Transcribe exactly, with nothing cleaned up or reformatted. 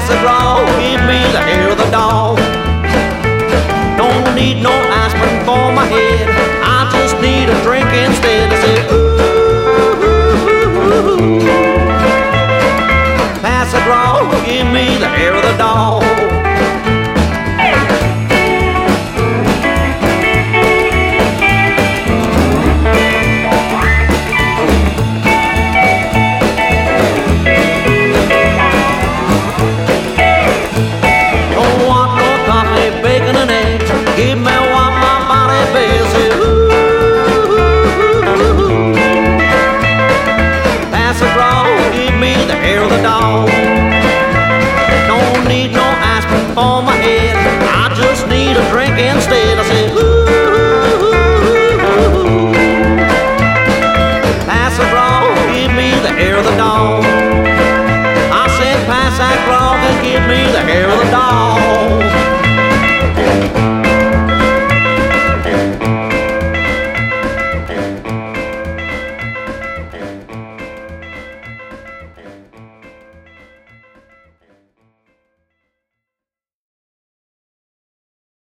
the grog, give me the hair of the dog. Don't need no aspirin for my head, I just need a drink instead. I said, ooh, pass the grog, give me the hair of the dog. Give me what my body bears. Ooh, pass the grog, give me the hair of the dog. Don't need no aspirin for my head, I just need a drink instead. I said, ooh, pass the grog, give me the hair of the dog. I said, pass that grog and give me the hair of the dog.